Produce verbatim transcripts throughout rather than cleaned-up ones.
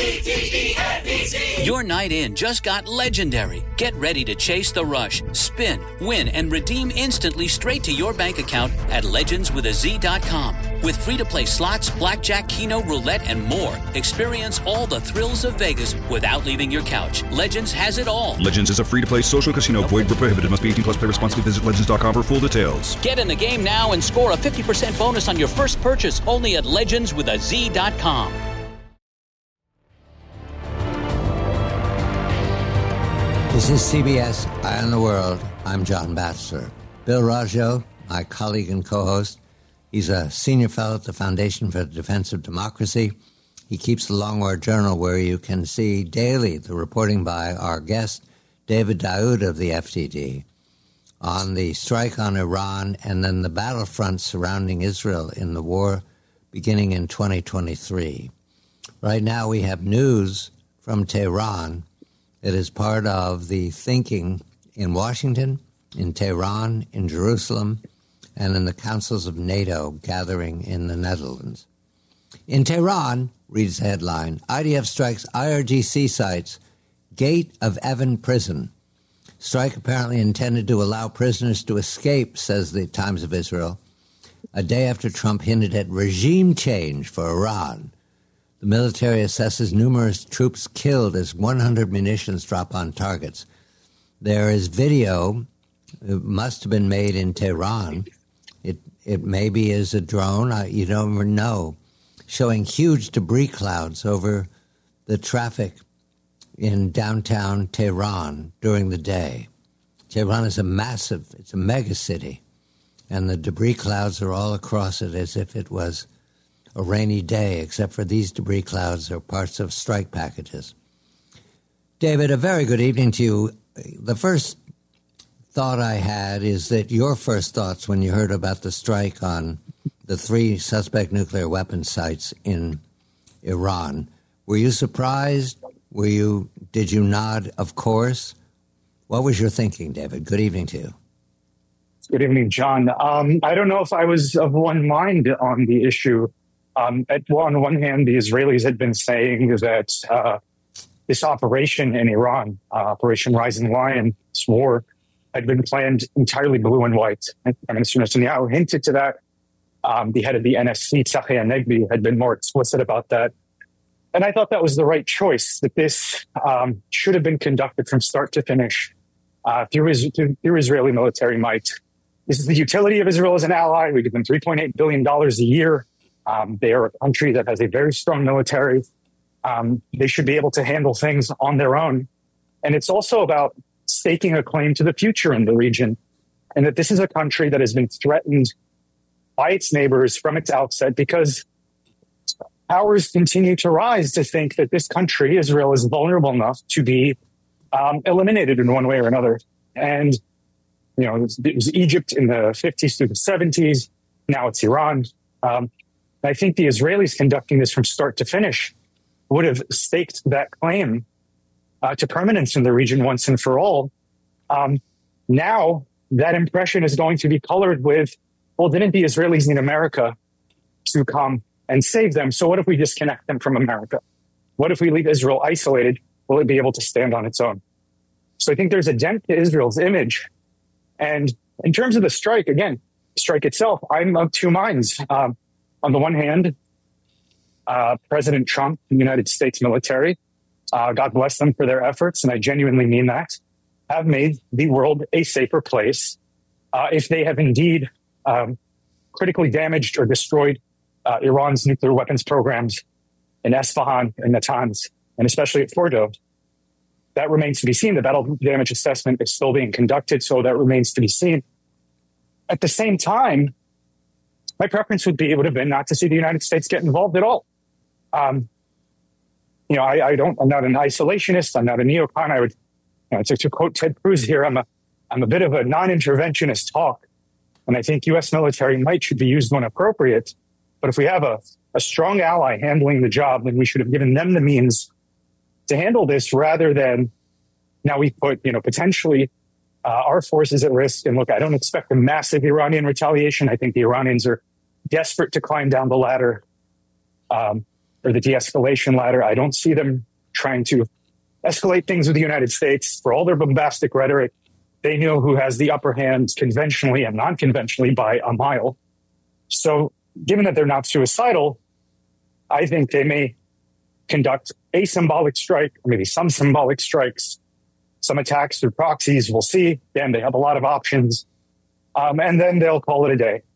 Your night in just got legendary. Get ready to chase the rush, spin, win, and redeem instantly straight to your bank account at legends with a z dot com. With free-to-play slots, blackjack, keno, roulette, and more, experience all the thrills of Vegas without leaving your couch. Legends has it all. Legends is a free-to-play social casino. Void where prohibited. Must be eighteen plus. Play responsibly. Visit legends dot com for full details. Get in the game now and score a fifty percent bonus on your first purchase only at legends with a z dot com. This is C B S Eye on the World. I'm John Batchelor. Bill Raggio, my colleague and co-host, he's a senior fellow at the Foundation for the Defense of Democracy. He keeps the Long War Journal, where you can see daily the reporting by our guest, David Daoud of the F D D, on the strike on Iran and then the battlefront surrounding Israel in the war beginning in twenty twenty-three. Right now we have news from Tehran. It is part of the thinking in Washington, in Tehran, in Jerusalem, and in the councils of NATO gathering in the Netherlands. In Tehran, reads the headline, I D F strikes I R G C sites, Gate of Evin prison. Strike apparently intended to allow prisoners to escape, says the Times of Israel, a day after Trump hinted at regime change for Iran. The military assesses numerous troops killed as one hundred munitions drop on targets. There is video, it must have been made in Tehran. It it maybe is a drone, I, you don't even know, showing huge debris clouds over the traffic in downtown Tehran during the day. Tehran is a massive, it's a mega city, and the debris clouds are all across it as if it was a rainy day, except for these debris clouds are parts of strike packages. David, a very good evening to you. The first thought I had is that your first thoughts when you heard about the strike on the three suspect nuclear weapons sites in Iran, were you surprised? Were you, did you nod, of course? What was your thinking, David? Good evening to you. Good evening, John. Um, I don't know if I was of one mind on the issue. Um, at, well, on one hand, the Israelis had been saying that uh, this operation in Iran, uh, Operation Rising Lion, this war, had been planned entirely blue and white. And Prime Minister Netanyahu hinted to that. Um, the head of the N S C, Tzachi Hanegbi, had been more explicit about that. And I thought that was the right choice, that this um, should have been conducted from start to finish uh, through, through, through Israeli military might. This is the utility of Israel as an ally. We give them three point eight billion dollars a year. Um, they are a country that has a very strong military. Um, they should be able to handle things on their own. And it's also about staking a claim to the future in the region, and that this is a country that has been threatened by its neighbors from its outset, because powers continue to rise to think that this country, Israel, is vulnerable enough to be um, eliminated in one way or another. And, you know, it was, it was Egypt in the fifties through the seventies. Now it's Iran. Um, I think the Israelis conducting this from start to finish would have staked that claim uh, to permanence in the region once and for all. Um, now that impression is going to be colored with, well, didn't the Israelis need America to come and save them? So what if we disconnect them from America? What if we leave Israel isolated? Will it be able to stand on its own? So I think there's a dent to Israel's image. And in terms of the strike, again, strike itself, I'm of two minds. Um, on the one hand, uh, President Trump, the United States military, uh, God bless them for their efforts, and I genuinely mean that, have made the world a safer place uh, if they have indeed um, critically damaged or destroyed uh, Iran's nuclear weapons programs in Esfahan and Natanz, and especially at Fordo. That remains to be seen. The battle damage assessment is still being conducted, so that remains to be seen. At the same time, my preference would be, would have been not to see the United States get involved at all. Um, you know, I, I don't, I'm not an isolationist. I'm not a neocon. I would, you know, to, to quote Ted Cruz here, I'm a, I'm a bit of a non-interventionist hawk. And I think U S military might should be used when appropriate. But if we have a, a strong ally handling the job, then we should have given them the means to handle this, rather than now we put, you know, potentially uh, our forces at risk. And look, I don't expect a massive Iranian retaliation. I think the Iranians are desperate to climb down the ladder. Um, or the de-escalation ladder. I don't see them trying to escalate things with the United States. For all their bombastic rhetoric, they know who has the upper hand conventionally and non-conventionally by a mile. So given that they're not suicidal, I think they may conduct a symbolic strike, or maybe some symbolic strikes, some attacks through proxies. We'll see. Again, they have a lot of options. Um, and then they'll call it a day.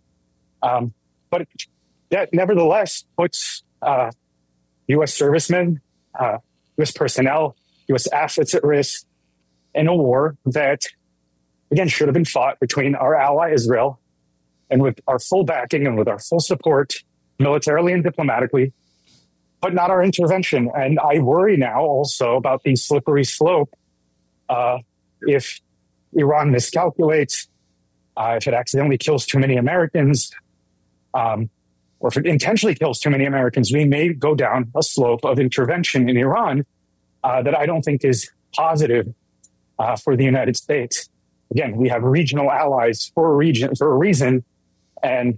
Um, but that nevertheless puts uh, U S servicemen, uh, U S personnel, U S assets at risk in a war that, again, should have been fought between our ally Israel, and with our full backing and with our full support, militarily and diplomatically, but not our intervention. And I worry now also about the slippery slope. Uh, if Iran miscalculates, uh, if it accidentally kills too many Americans, um, or if it intentionally kills too many Americans, we may go down a slope of intervention in Iran uh, that I don't think is positive uh, for the United States. Again, we have regional allies for a region, for a reason, and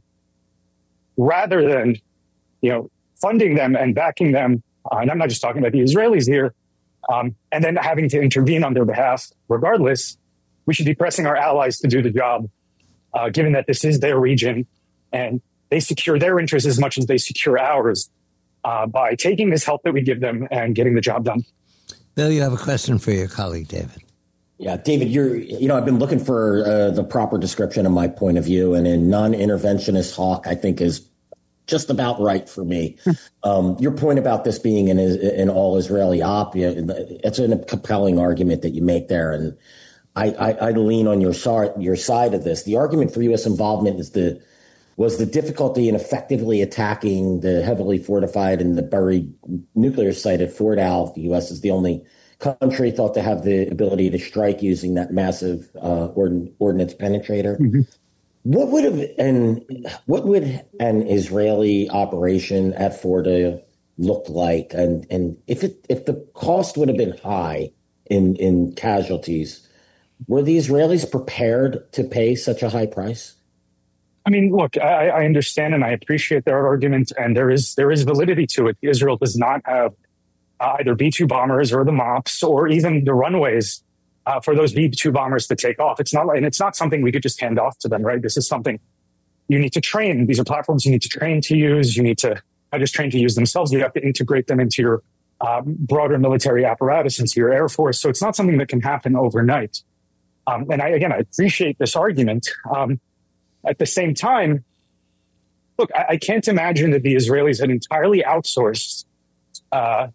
rather than, you know, funding them and backing them, uh, and I'm not just talking about the Israelis here, um, and then having to intervene on their behalf, regardless, we should be pressing our allies to do the job, uh, given that this is their region and they secure their interests as much as they secure ours uh, by taking this help that we give them and getting the job done. Bill, you have a question for your colleague, David. Yeah, David, you're, you know, I've been looking for uh, the proper description of my point of view, and in non-interventionist hawk, I think is just about right for me. um, your point about this being an, an all-Israeli op, it's a compelling argument that you make there, and I, I, I lean on your, your side of this. The argument for U S involvement is the was the difficulty in effectively attacking the heavily fortified and the buried nuclear site at Fort Al. The U S is the only country thought to have the ability to strike using that massive uh, ordin- ordnance penetrator. Mm-hmm. What would have and what would an Israeli operation at Fordo look like? And and if it if the cost would have been high in in casualties, were the Israelis prepared to pay such a high price? I mean, look, I, I understand and I appreciate their argument, and there is there is validity to it. Israel does not have uh, either B two bombers or the MOPS or even the runways uh, for those B two bombers to take off. It's not like, and it's not something we could just hand off to them, right? This is something you need to train. These are platforms you need to train to use. You need to not just train to use themselves. You have to integrate them into your um, broader military apparatus, into your Air Force. So it's not something that can happen overnight. Um, and I, again, I appreciate this argument. Um, At the same time, look, I, I can't imagine that the Israelis had entirely outsourced uh,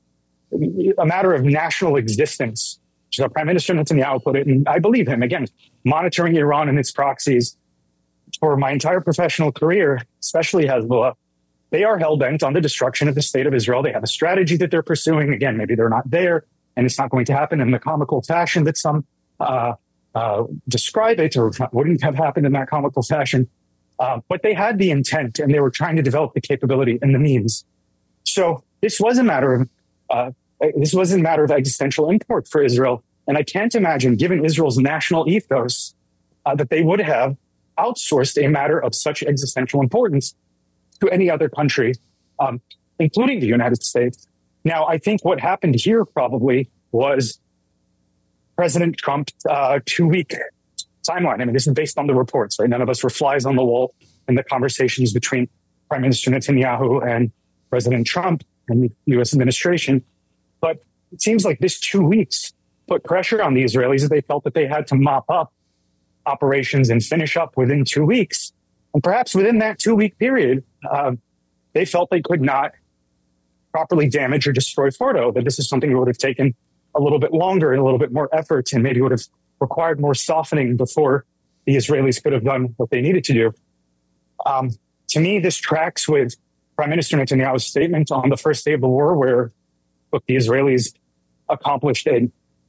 a matter of national existence, which is how Prime Minister Netanyahu put it. And I believe him. Again, monitoring Iran and its proxies for my entire professional career, especially Hezbollah, they are hell-bent on the destruction of the state of Israel. They have a strategy that they're pursuing. Again, maybe they're not there, and it's not going to happen in the comical fashion that some uh Uh, describe it, or wouldn't have happened in that comical fashion. Uh, but they had the intent, and they were trying to develop the capability and the means. So this was a matter of uh, this was a matter of existential import for Israel. And I can't imagine, given Israel's national ethos, uh, that they would have outsourced a matter of such existential importance to any other country, um, including the United States. Now, I think what happened here probably was President Trump's uh, two-week timeline. I mean, this is based on the reports, right? None of us were flies on the wall in the conversations between Prime Minister Netanyahu and President Trump and the U S administration. But it seems like this two weeks put pressure on the Israelis as they felt that they had to mop up operations and finish up within two weeks. And perhaps within that two-week period, uh, they felt they could not properly damage or destroy Fordo, that this is something that would have taken a little bit longer and a little bit more effort, and maybe would have required more softening before the Israelis could have done what they needed to do. Um, to me, this tracks with Prime Minister Netanyahu's statement on the first day of the war, where, look, the Israelis accomplished it.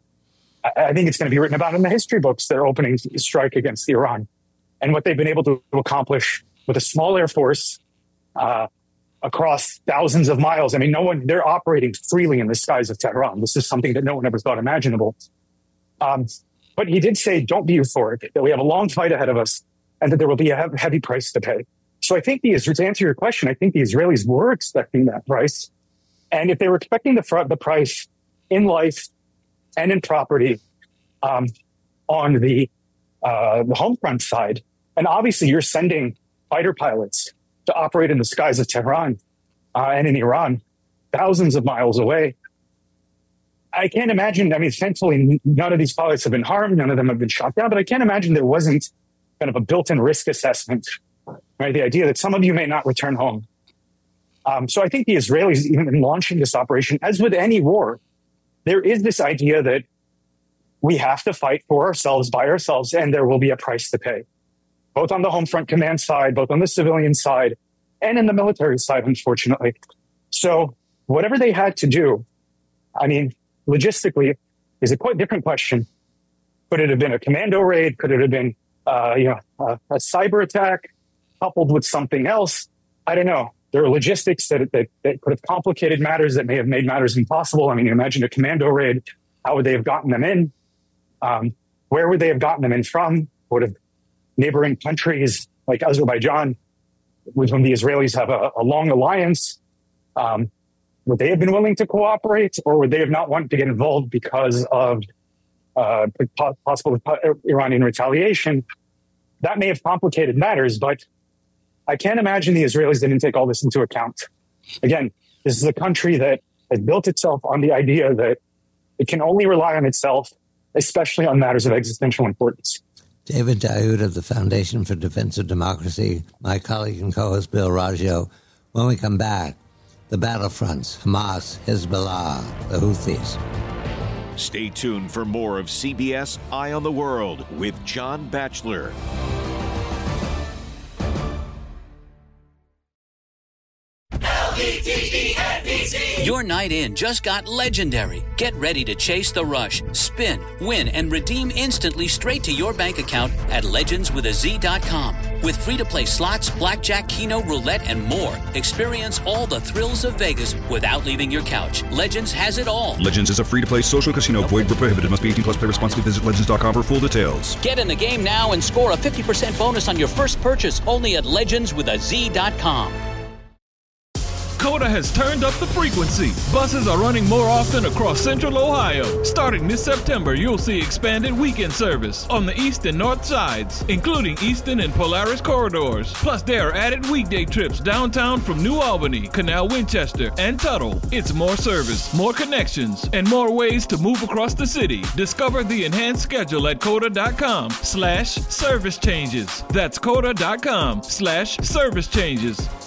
I think it's going to be written about in the history books, their opening strike against Iran, and what they've been able to accomplish with a small air force, uh, across thousands of miles. I mean, no one, they're operating freely in the skies of Tehran. This is something that no one ever thought imaginable. Um, but he did say, don't be euphoric, that we have a long fight ahead of us and that there will be a heavy price to pay. So I think the, to answer your question, I think the Israelis were expecting that price. And if they were expecting the, fr- the price in life and in property um, on the, uh, the home front side, and obviously you're sending fighter pilots to operate in the skies of Tehran uh, and in Iran, thousands of miles away. I can't imagine, I mean, thankfully, none of these pilots have been harmed. None of them have been shot down, but I can't imagine there wasn't kind of a built-in risk assessment, right? The idea that some of you may not return home. Um, so I think the Israelis, even in launching this operation, as with any war, there is this idea that we have to fight for ourselves, by ourselves, and there will be a price to pay, both on the home front command side, both on the civilian side, and in the military side, unfortunately. So whatever they had to do, I mean, logistically, is a quite different question. Could it have been a commando raid? Could it have been, uh, you know, a, a cyber attack coupled with something else? I don't know. There are logistics that, that that could have complicated matters, that may have made matters impossible. I mean, imagine a commando raid. How would they have gotten them in? Um, where would they have gotten them in from? Would have neighboring countries like Azerbaijan, with whom the Israelis have a, a long alliance, um, would they have been willing to cooperate, or would they have not wanted to get involved because of uh, possible Iranian retaliation? That may have complicated matters, but I can't imagine the Israelis didn't take all this into account. Again, this is a country that has built itself on the idea that it can only rely on itself, especially on matters of existential importance. David Daoud of the Foundation for Defense of Democracy, my colleague and co-host Bill Raggio. When we come back, the battlefronts, Hamas, Hezbollah, the Houthis. Stay tuned for more of C B S Eye on the World with John Batchelor. Your night in just got legendary. Get ready to chase the rush, spin, win, and redeem instantly straight to your bank account at legends with a z dot com. With free-to-play slots, blackjack, keno, roulette, and more, experience all the thrills of Vegas without leaving your couch. Legends has it all. Legends is a free-to-play social casino. Void where prohibited. Must be eighteen plus. Play responsibly. Visit legends dot com for full details. Get in the game now and score a fifty percent bonus on your first purchase only at legends with a z dot com. Coda has turned up the frequency. Buses are running more often across central Ohio. Starting this September, you'll see expanded weekend service on the east and north sides, including Easton and Polaris corridors. Plus, there are added weekday trips downtown from New Albany, Canal Winchester, and Tuttle. It's more service, more connections, and more ways to move across the city. Discover the enhanced schedule at coda.com slash service changes. That's coda.com slash service changes.